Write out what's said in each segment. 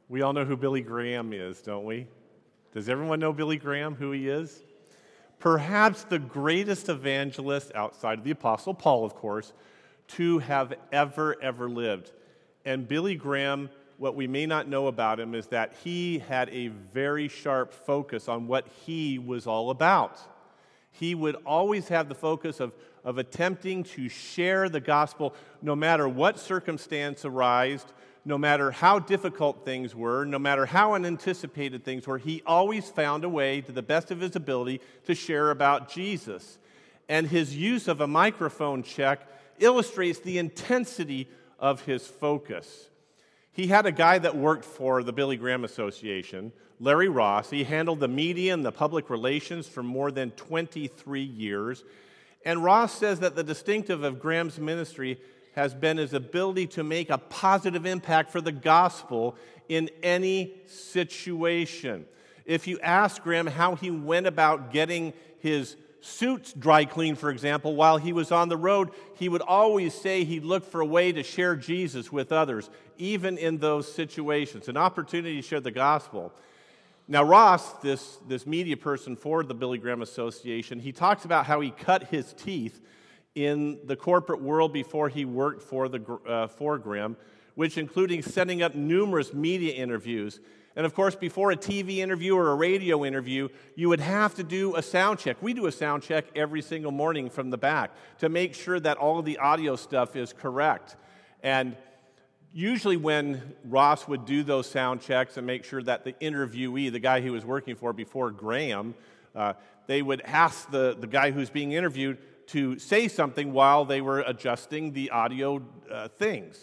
We all know who Billy Graham is, don't we? Does everyone know Billy Graham, who he is? Perhaps the greatest evangelist outside of the Apostle Paul, of course, to have ever lived. And Billy Graham, what we may not know about him is that he had a very sharp focus on what he was all about. He would always have the focus of attempting to share the gospel no matter what circumstance arose, no matter how difficult things were, no matter how unanticipated things were. He always found a way, to the best of his ability, to share about Jesus. And his use of a microphone check illustrates the intensity of his focus. He had a guy that worked for the Billy Graham Association, Larry Ross. He handled the media and the public relations for more than 23 years. And Ross says that the distinctive of Graham's ministry has been his ability to make a positive impact for the gospel in any situation. If you ask Graham how he went about getting his suits dry cleaned, for example, while he was on the road, he would always say he'd look for a way to share Jesus with others, even in those situations, an opportunity to share the gospel. Now, Ross, this media person for the Billy Graham Association, he talks about how he cut his teeth in the corporate world before he worked for Graham, which including setting up numerous media interviews. And of course, before a TV interview or a radio interview, you would have to do a sound check. We do a sound check every single morning from the back to make sure that all of the audio stuff is correct. And usually when Ross would do those sound checks and make sure that the interviewee, the guy he was working for before Graham, they would ask the guy who's being interviewed to say something while they were adjusting the audio things.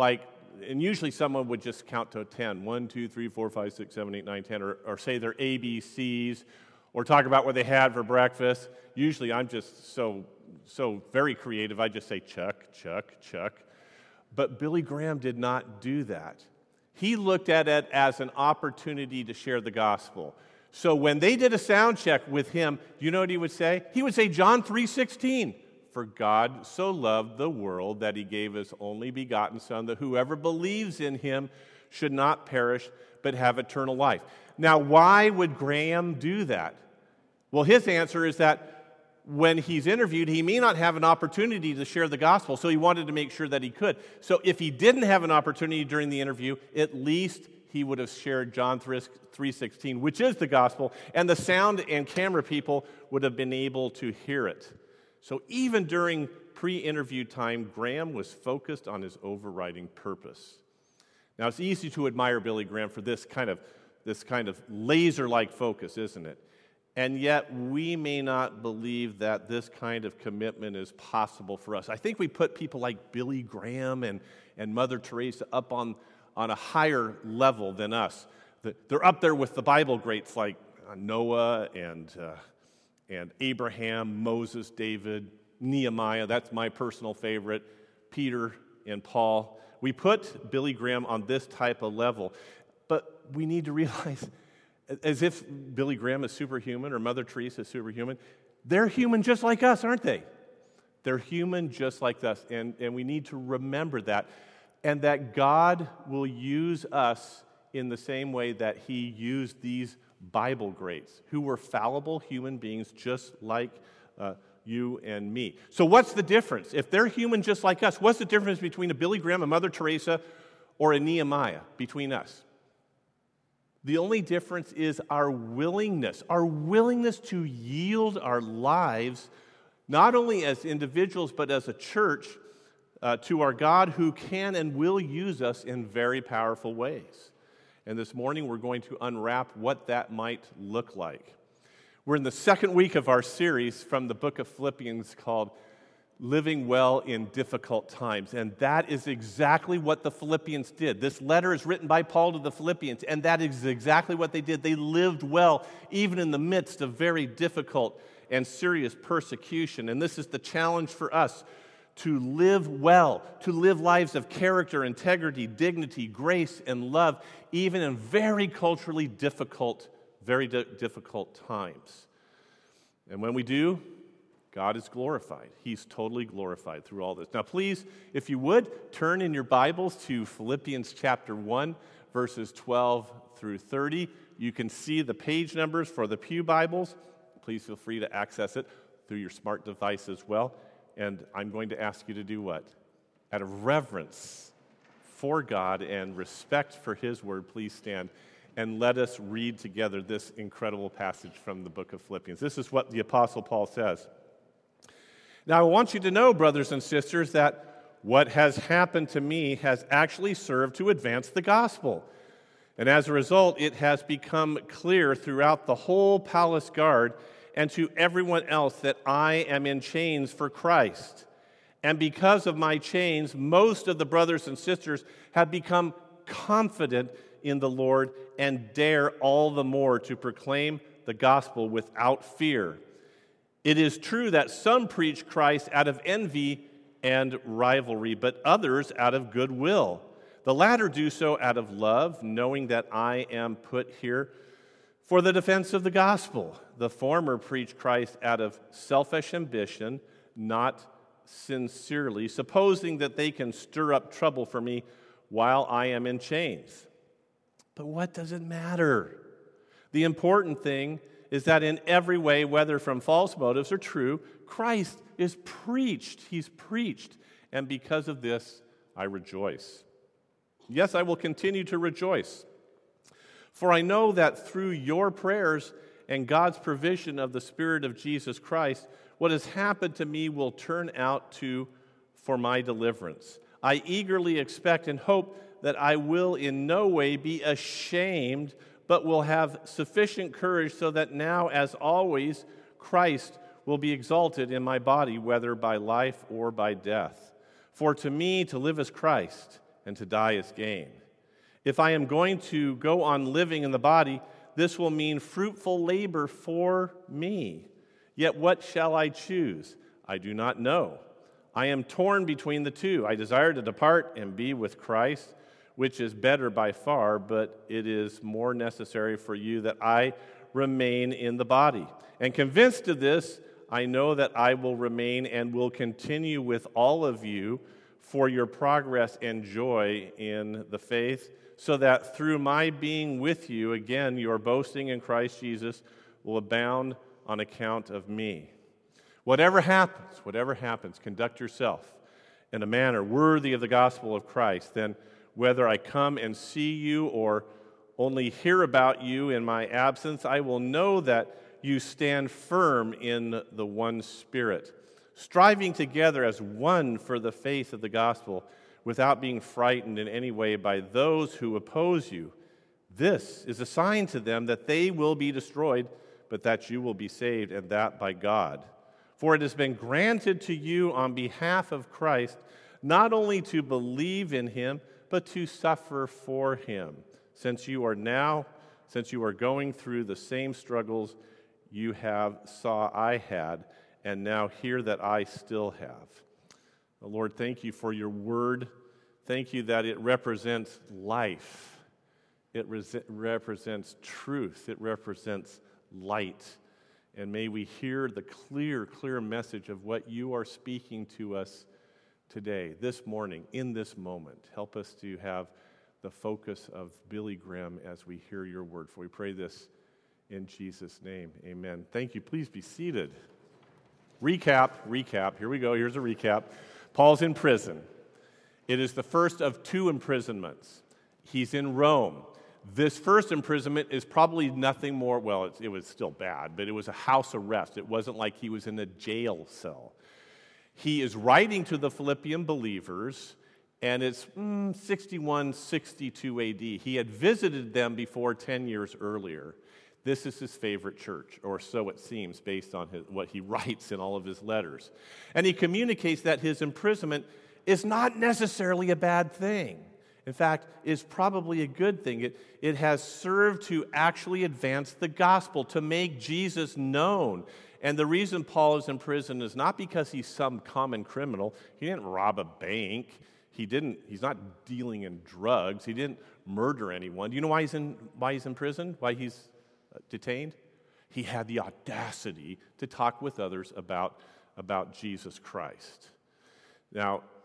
And usually someone would just count to 10. 1, 2, 3, 4, 5, 6, 7, 8, 9, 10, or say their ABCs, or talk about what they had for breakfast. Usually I'm just so very creative, I just say Chuck, Chuck, Chuck. But Billy Graham did not do that. He looked at it as an opportunity to share the gospel. So when they did a sound check with him, do you know what he would say? He would say John 3:16. For God so loved the world that he gave his only begotten Son, that whoever believes in him should not perish but have eternal life. Now, why would Graham do that? Well, his answer is that when he's interviewed, he may not have an opportunity to share the gospel, so he wanted to make sure that he could. So if he didn't have an opportunity during the interview, at least he would have shared John 3:16, which is the gospel, and the sound and camera people would have been able to hear it. So even during pre-interview time, Graham was focused on his overriding purpose. Now, it's easy to admire Billy Graham for this kind of laser-like focus, isn't it? And yet, we may not believe that this kind of commitment is possible for us. I think we put people like Billy Graham and Mother Teresa up on a higher level than us. They're up there with the Bible greats like Noah and Abraham, Moses, David, Nehemiah. That's my personal favorite. Peter and Paul. We put Billy Graham on this type of level. But we need to realize, as if Billy Graham is superhuman or Mother Teresa is superhuman, they're human just like us, aren't they? They're human just like us. And we need to remember that. And that God will use us in the same way that he used these Bible greats, who were fallible human beings just like you and me. So what's the difference? If they're human just like us, what's the difference between a Billy Graham, a Mother Teresa, or a Nehemiah between us? The only difference is our willingness to yield our lives, not only as individuals, but as a church, to our God who can and will use us in very powerful ways. And this morning we're going to unwrap what that might look like. We're in the second week of our series from the book of Philippians called Living Well in Difficult Times. And that is exactly what the Philippians did. This letter is written by Paul to the Philippians, and that is exactly what they did. They lived well even in the midst of very difficult and serious persecution. And this is the challenge for us, to live well, to live lives of character, integrity, dignity, grace, and love, even in very culturally difficult, difficult times. And when we do, God is glorified. He's totally glorified through all this. Now, please, if you would, turn in your Bibles to Philippians chapter 1, verses 12 through 30. You can see the page numbers for the Pew Bibles. Please feel free to access it through your smart device as well. And I'm going to ask you to do what? Out of reverence for God and respect for His Word, please stand and let us read together this incredible passage from the book of Philippians. This is what the Apostle Paul says. Now, I want you to know, brothers and sisters, that what has happened to me has actually served to advance the gospel. And as a result, it has become clear throughout the whole palace guard and to everyone else that I am in chains for Christ. And because of my chains, most of the brothers and sisters have become confident in the Lord and dare all the more to proclaim the gospel without fear. It is true that some preach Christ out of envy and rivalry, but others out of goodwill. The latter do so out of love, knowing that I am put here for the defense of the gospel. The former preach Christ out of selfish ambition, not sincerely, supposing that they can stir up trouble for me while I am in chains. But what does it matter? The important thing is that in every way, whether from false motives or true, Christ is preached. He's preached. And because of this, I rejoice. Yes, I will continue to rejoice. For I know that through your prayers and God's provision of the Spirit of Jesus Christ, what has happened to me will turn out for my deliverance. I eagerly expect and hope that I will in no way be ashamed, but will have sufficient courage so that now, as always, Christ will be exalted in my body, whether by life or by death. For to me, to live is Christ, and to die is gain. If I am going to go on living in the body, this will mean fruitful labor for me. Yet what shall I choose? I do not know. I am torn between the two. I desire to depart and be with Christ, which is better by far, but it is more necessary for you that I remain in the body. And convinced of this, I know that I will remain and will continue with all of you for your progress and joy in the faith, so that through my being with you, again, your boasting in Christ Jesus will abound on account of me. Whatever happens, conduct yourself in a manner worthy of the gospel of Christ. Then whether I come and see you or only hear about you in my absence, I will know that you stand firm in the one Spirit, striving together as one for the faith of the gospel, without being frightened in any way by those who oppose you. This is a sign to them that they will be destroyed, but that you will be saved, and that by God. For it has been granted to you on behalf of Christ not only to believe in him, but to suffer for him, since you are going through the same struggles you saw I had, and now hear that I still have. Lord, thank you for your word. Thank you that it represents life. It represents truth. It represents light. And may we hear the clear message of what you are speaking to us today, this morning, in this moment. Help us to have the focus of Billy Graham as we hear your word. For we pray this in Jesus' name. Amen. Thank you. Please be seated. Recap. Here we go. Here's a recap. Paul's in prison. It is the first of 2 imprisonments. He's in Rome. This first imprisonment is probably nothing more, well, it was still bad, but it was a house arrest. It wasn't like he was in a jail cell. He is writing to the Philippian believers, and it's 61, 62 AD. He had visited them before 10 years earlier. This is his favorite church, or so it seems, based on what he writes in all of his letters. And he communicates that his imprisonment is not necessarily a bad thing. In fact, is probably a good thing. It has served to actually advance the gospel, to make Jesus known. And the reason Paul is in prison is not because he's some common criminal. He didn't rob a bank. He's not dealing in drugs. He didn't murder anyone. Do you know why he's in prison? Why he's detained? He had the audacity to talk with others about Jesus Christ. Now,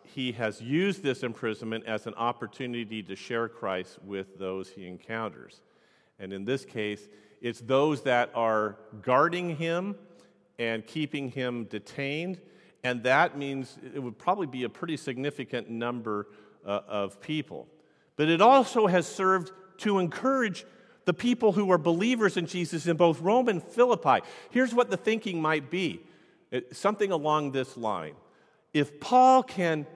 he has used this imprisonment as an opportunity to share Christ with those he encounters. And in this case, it's those that are guarding him and keeping him detained, and that means it would probably be a pretty significant number of people. But it also has served to encourage the people who are believers in Jesus in both Rome and Philippi. Here's what the thinking might be. Something along this line. If Paul can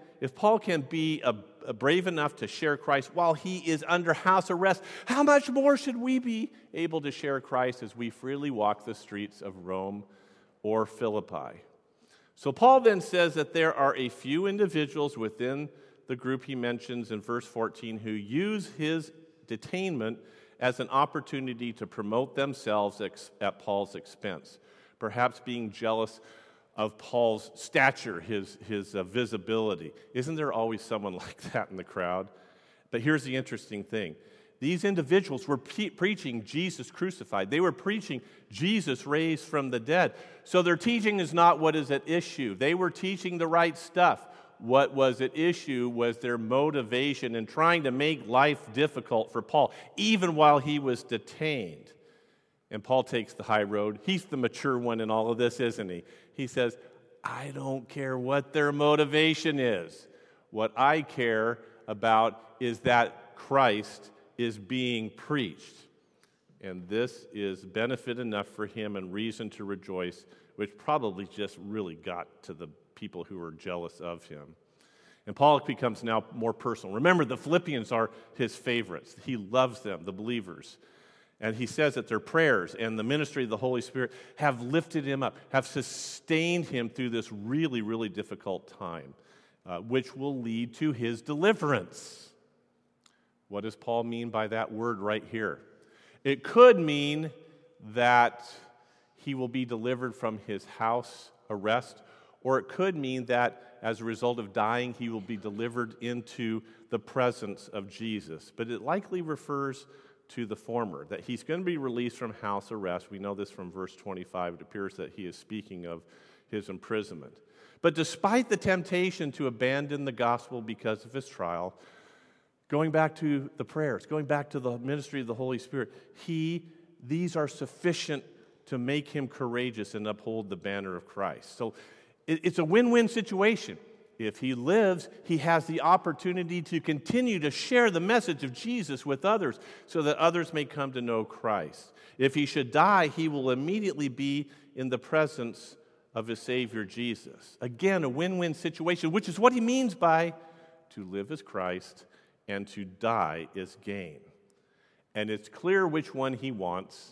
be brave enough to share Christ while he is under house arrest, how much more should we be able to share Christ as we freely walk the streets of Rome or Philippi? So Paul then says that there are a few individuals within the group he mentions in verse 14 who use his detainment as an opportunity to promote themselves at Paul's expense, perhaps being jealous of Paul's stature, his visibility. Isn't there always someone like that in the crowd? But here's the interesting thing. These individuals were preaching Jesus crucified. They were preaching Jesus raised from the dead. So their teaching is not what is at issue. They were teaching the right stuff. What was at issue was their motivation in trying to make life difficult for Paul, even while he was detained. And Paul takes the high road. He's the mature one in all of this, isn't he? He says, I don't care what their motivation is. What I care about is that Christ is being preached. And this is benefit enough for him and reason to rejoice, which probably just really got to the people who are jealous of him. And Paul becomes now more personal. Remember, the Philippians are his favorites. He loves them, the believers. And he says that their prayers and the ministry of the Holy Spirit have lifted him up, have sustained him through this really, really difficult time, which will lead to his deliverance. What does Paul mean by that word right here? It could mean that he will be delivered from his house arrest, or it could mean that as a result of dying, he will be delivered into the presence of Jesus. But it likely refers to the former, that he's going to be released from house arrest. We know this from verse 25. It appears that he is speaking of his imprisonment. But despite the temptation to abandon the gospel because of his trial, going back to the prayers, going back to the ministry of the Holy Spirit, these are sufficient to make him courageous and uphold the banner of Christ. So it's a win-win situation. If he lives, he has the opportunity to continue to share the message of Jesus with others so that others may come to know Christ. If he should die, he will immediately be in the presence of his Savior Jesus. Again, a win-win situation, which is what he means by to live as Christ and to die is gain. And it's clear which one he wants.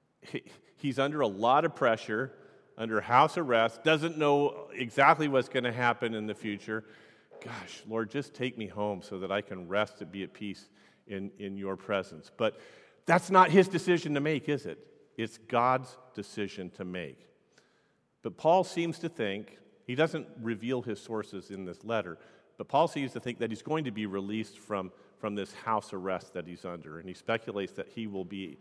He's under a lot of pressure, under house arrest, doesn't know exactly what's going to happen in the future. Gosh, Lord, just take me home so that I can rest and be at peace in your presence. But that's not his decision to make, is it? It's God's decision to make. But Paul seems to think, he doesn't reveal his sources in this letter, but Paul seems to think that he's going to be released from this house arrest that he's under, and he speculates that he will be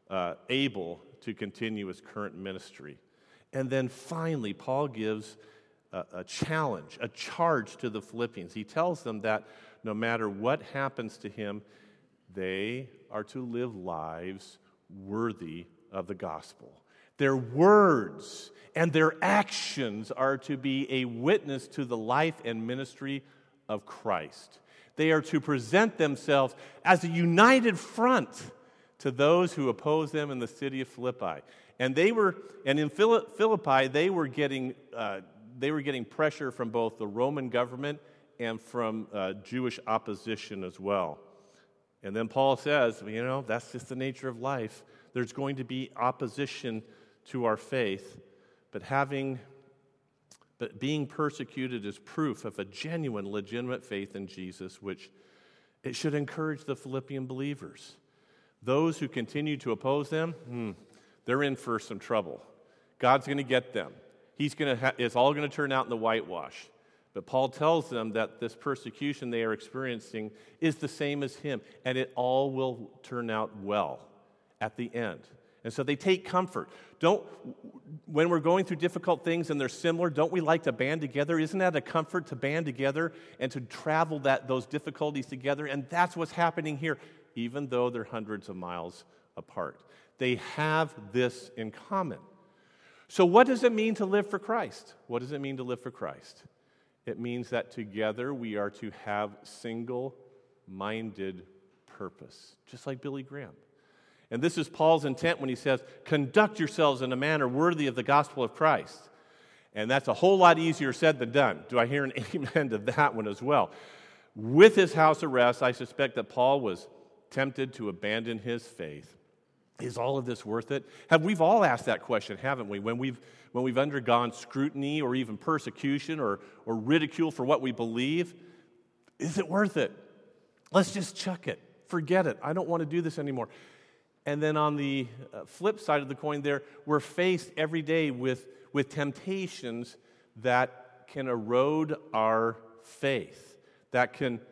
able to continue his current ministry. And then finally, Paul gives a challenge, a charge to the Philippians. He tells them that no matter what happens to him, they are to live lives worthy of the gospel. Their words and their actions are to be a witness to the life and ministry of Christ. They are to present themselves as a united front to those who oppose them in the city of Philippi. And in Philippi, they were getting pressure from both the Roman government and from Jewish opposition as well. And then Paul says, that's just the nature of life. There's going to be opposition to our faith, but being persecuted is proof of a genuine, legitimate faith in Jesus, which it should encourage the Philippian believers. Those who continue to oppose them, they're in for some trouble. God's going to get them. It's all going to turn out in the whitewash. But Paul tells them that this persecution they are experiencing is the same as him, and it all will turn out well at the end. And so they take comfort. When we're going through difficult things and they're similar, don't we like to band together? Isn't that a comfort to band together and to travel those difficulties together? And that's what's happening here, even though they're hundreds of miles apart. They have this in common. So what does it mean to live for Christ? What does it mean to live for Christ? It means that together we are to have single-minded purpose, just like Billy Graham. And this is Paul's intent when he says, conduct yourselves in a manner worthy of the gospel of Christ. And that's a whole lot easier said than done. Do I hear an amen to that one as well? With his house arrest, I suspect that Paul was tempted to abandon his faith. Is all of this worth it? We've all asked that question, haven't we? When we've undergone scrutiny or even persecution or ridicule for what we believe, is it worth it? Let's just chuck it. Forget it. I don't want to do this anymore. And then on the flip side of the coin there, we're faced every day with temptations that can erode our faith, that can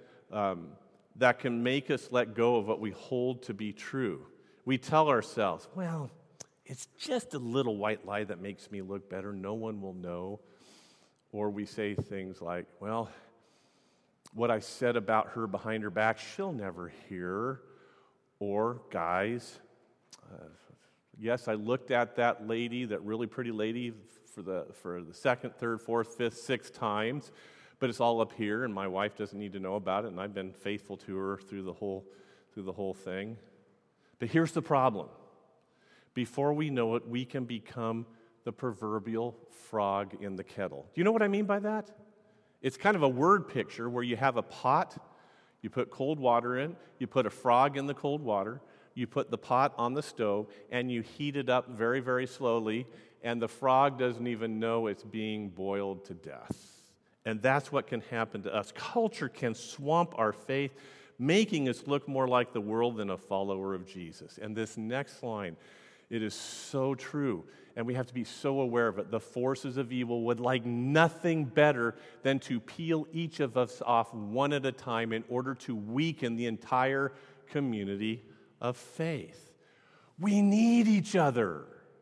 make us let go of what we hold to be true. We tell ourselves, well, it's just a little white lie that makes me look better. No one will know. Or we say things like, well, what I said about her behind her back, she'll never hear. Or, guys, yes, I looked at that lady, that really pretty lady, for the second, third, fourth, fifth, sixth times, but it's all up here, and my wife doesn't need to know about it, and I've been faithful to her through the whole thing. But here's the problem. Before we know it, we can become the proverbial frog in the kettle. Do you know what I mean by that? It's kind of a word picture where you have a pot, you put cold water in, you put a frog in the cold water, you put the pot on the stove, and you heat it up very, very slowly, and the frog doesn't even know it's being boiled to death. And that's what can happen to us. Culture can swamp our faith, making us look more like the world than a follower of Jesus. And this next line, it is so true, and we have to be so aware of it. The forces of evil would like nothing better than to peel each of us off one at a time in order to weaken the entire community of faith. We need each other.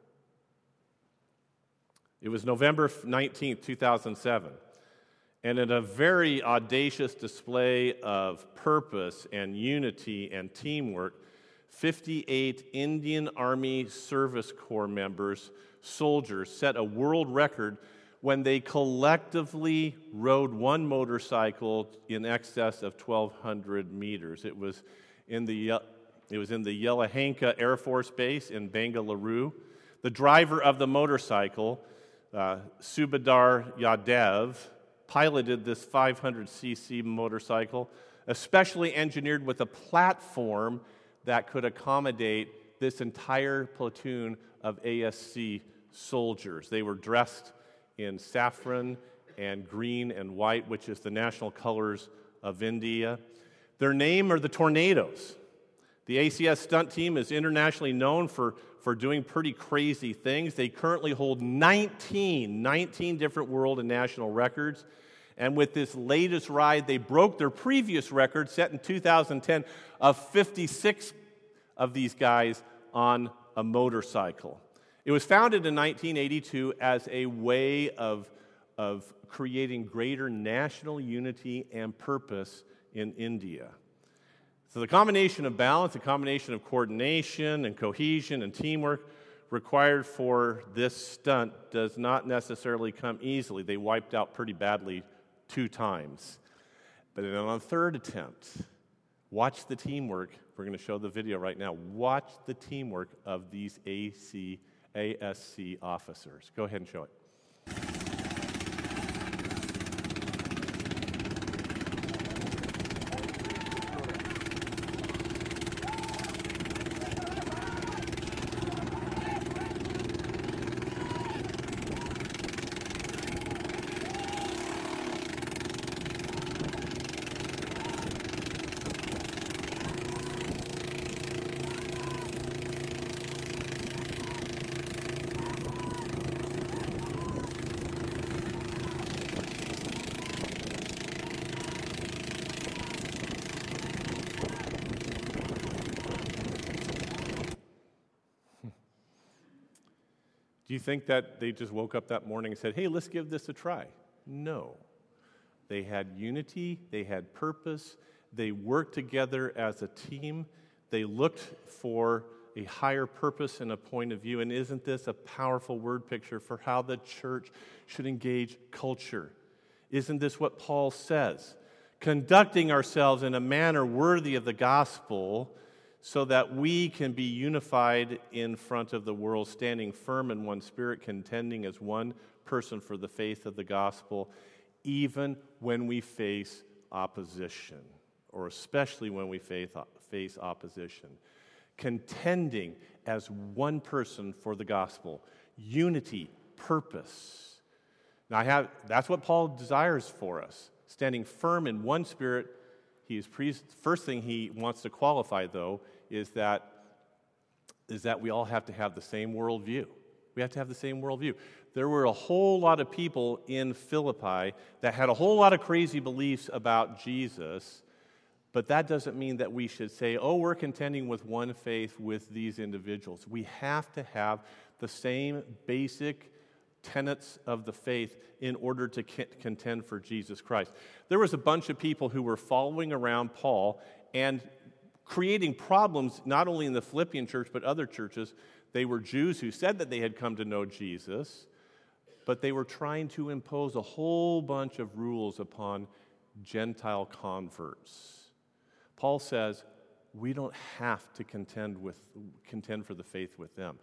It was November 19th, 2007. And in a very audacious display of purpose and unity and teamwork, 58 Indian Army Service Corps members, soldiers, set a world record when they collectively rode one motorcycle in excess of 1,200 meters. It was in the Yelahanka Air Force Base in Bengaluru. The driver of the motorcycle, Subedar Yadav, piloted this 500cc motorcycle, especially engineered with a platform that could accommodate this entire platoon of ASC soldiers. They were dressed in saffron and green and white, which is the national colors of India. Their name are the Tornadoes. The ACS stunt team is internationally known for doing pretty crazy things. They currently hold 19 different world and national records. And with this latest ride, they broke their previous record set in 2010 of 56 of these guys on a motorcycle. It was founded in 1982 as a way of creating greater national unity and purpose in India. So the combination of balance, the combination of coordination and cohesion and teamwork required for this stunt does not necessarily come easily. They wiped out pretty badly 2 times. But then on a third attempt, watch the teamwork. We're going to show the video right now. Watch the teamwork of these ASC officers. Go ahead and show it. Do you think that they just woke up that morning and said, hey, let's give this a try? No. They had unity, they had purpose, they worked together as a team, they looked for a higher purpose and a point of view. And isn't this a powerful word picture for how the church should engage culture? Isn't this what Paul says? Conducting ourselves in a manner worthy of the gospel so that we can be unified in front of the world, standing firm in one spirit, contending as one person for the faith of the gospel, even when we face opposition, or especially when we face opposition. Contending as one person for the gospel. Unity, purpose. Now, that's what Paul desires for us. Standing firm in one spirit. First thing he wants to qualify, though, is that we all have to have the same worldview. We have to have the same worldview. There were a whole lot of people in Philippi that had a whole lot of crazy beliefs about Jesus, but that doesn't mean that we should say, oh, we're contending with one faith with these individuals. We have to have the same basic tenets of the faith in order to contend for Jesus Christ. There was a bunch of people who were following around Paul and creating problems not only in the Philippian church but other churches. They were Jews who said that they had come to know Jesus, but they were trying to impose a whole bunch of rules upon Gentile converts. Paul says we don't have to contend for the faith with them.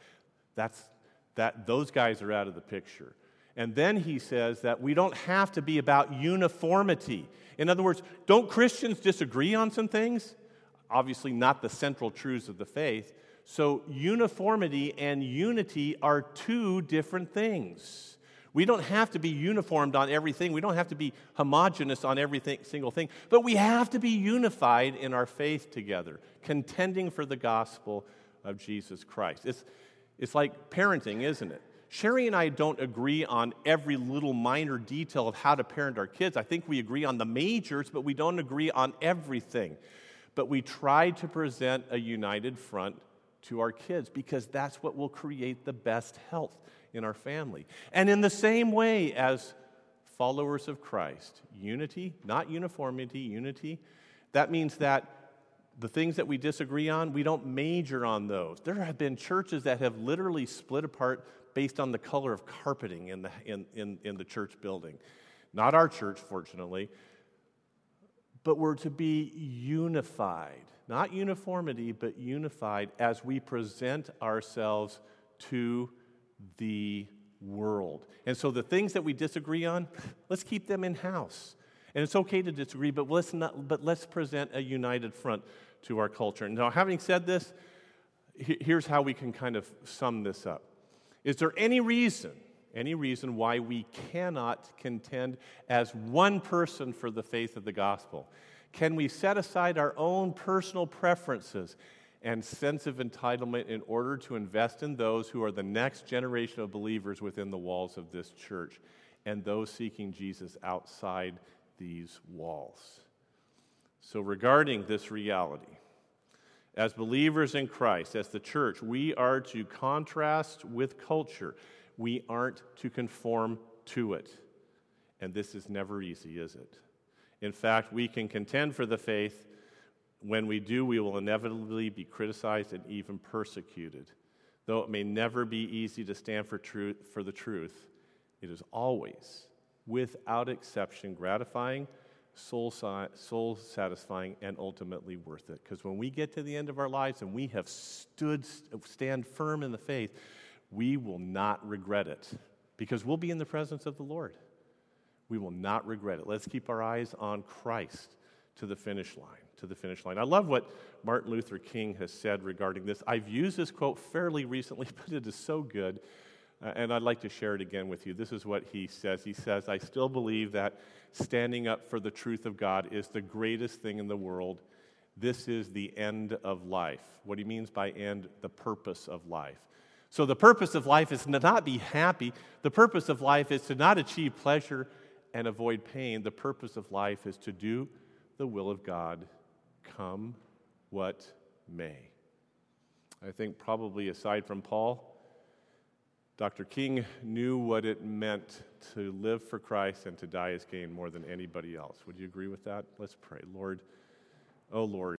Those guys are out of the picture. And then he says that we don't have to be about uniformity. In other words, don't Christians disagree on some things? Obviously not the central truths of the faith. So uniformity and unity are two different things. We don't have to be uniformed on everything. We don't have to be homogeneous on single thing. But we have to be unified in our faith together, contending for the gospel of Jesus Christ. It's like parenting, isn't it? Sherry and I don't agree on every little minor detail of how to parent our kids. I think we agree on the majors, but we don't agree on everything. But we try to present a united front to our kids because that's what will create the best health in our family. And in the same way as followers of Christ, unity, not uniformity, unity, that means that the things that we disagree on, we don't major on those. There have been churches that have literally split apart based on the color of carpeting in the church building. Not our church, fortunately. But we're to be unified. Not uniformity, but unified as we present ourselves to the world. And so the things that we disagree on, let's keep them in-house. And it's okay to disagree, but let's present a united front to our culture. Now, having said this, here's how we can kind of sum this up. Is there any reason why we cannot contend as one person for the faith of the gospel? Can we set aside our own personal preferences and sense of entitlement in order to invest in those who are the next generation of believers within the walls of this church and those seeking Jesus outside these walls? So regarding this reality, as believers in Christ, as the church, we are to contrast with culture. We aren't to conform to it. And this is never easy, is it? In fact, we can contend for the faith. When we do, we will inevitably be criticized and even persecuted. Though it may never be easy to stand for the truth, it is always, without exception, gratifying, soul-satisfying, and ultimately worth it. Because when we get to the end of our lives and we have stand firm in the faith, we will not regret it. Because we'll be in the presence of the Lord. We will not regret it. Let's keep our eyes on Christ to the finish line. I love what Martin Luther King has said regarding this. I've used this quote fairly recently, but it is so good, and I'd like to share it again with you. This is what he says. He says, I still believe that standing up for the truth of God is the greatest thing in the world. This is the end of life. What he means by end, the purpose of life. So the purpose of life is to not be happy. The purpose of life is to not achieve pleasure and avoid pain. The purpose of life is to do the will of God, come what may. I think probably aside from Paul, Dr. King knew what it meant to live for Christ and to die as gain more than anybody else. Would you agree with that? Let's pray. Lord, oh Lord,